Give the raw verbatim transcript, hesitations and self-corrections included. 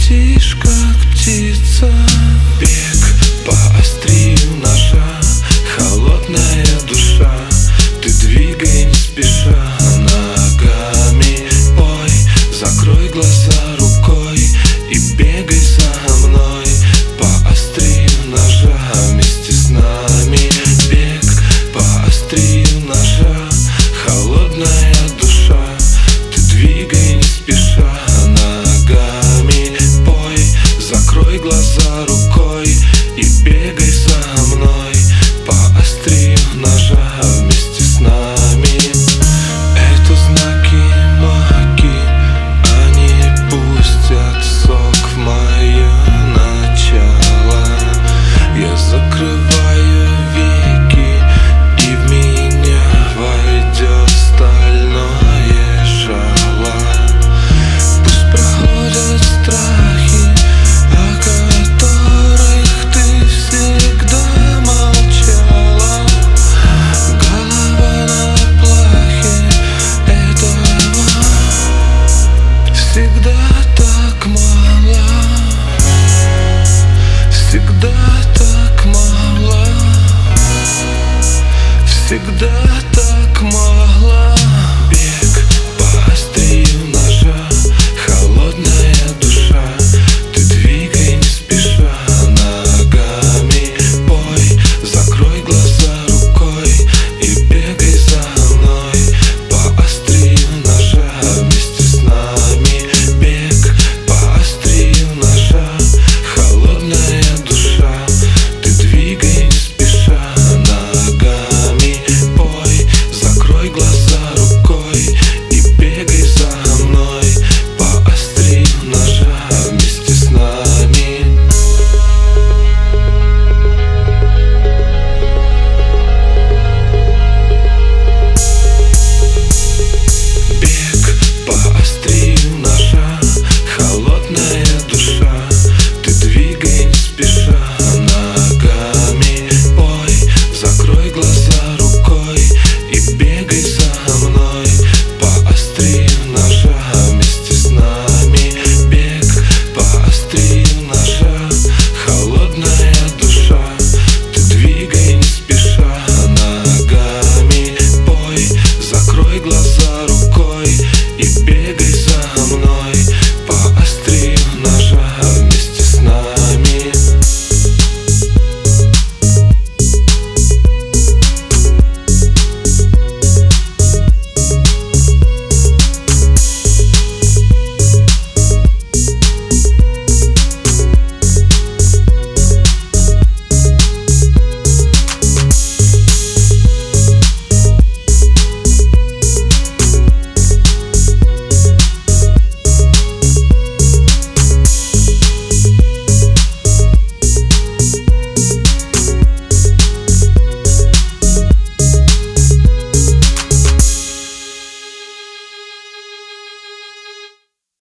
летишь, как птица. Бег по острию ножа, холодная душа. Ты двигай не спеша ногами, пой, закрой глаза рукой и бегай за мной по острию ножа вместе с нами. Бег по острию ножа, холодная душа. Ты двигай не спеша ногами, пой, закрой глаза рукой и бегай за мной по острию ножа вместе с нами. Это знаки маки, они пустят сок в мое начало. Я закрываю веки, и в меня войдет стальное жало. Пусть проходят страхи, о которых ты всегда молчала. Голова на плахе, этого всегда так мало. Всегда так мало. Всегда